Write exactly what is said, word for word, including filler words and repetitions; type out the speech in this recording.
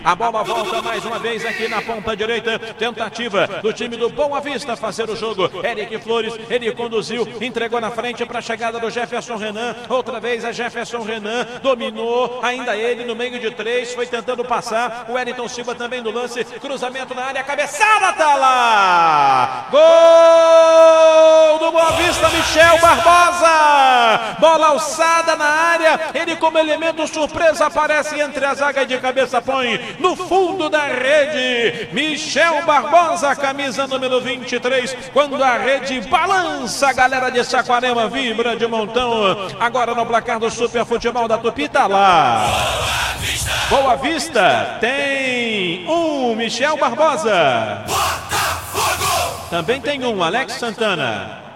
A bola volta mais uma vez aqui na ponta direita. Tentativa do time do Boa Vista fazer o jogo. Eric Flores, ele conduziu, entregou na frente para a chegada do Jefferson Renan. Outra vez a Jefferson Renan dominou, ainda ele no meio de três, foi tentando passar. O Wellington Silva também no lance. Cruzamento na área, cabeçada, tá lá! Gol do Boa Vista, Michel Barbosa! Bola alçada na área. Ele, como elemento surpresa, aparece entre a zaga de cabeça, põe no fundo da rede. Michel Barbosa, camisa número vinte e três. Quando a rede balança, a galera de Saquarema vibra de montão. Agora no placar do Super Futebol da Tupi, tá lá. Boa Vista tem um Michel Barbosa. Também tem um Alex Santana.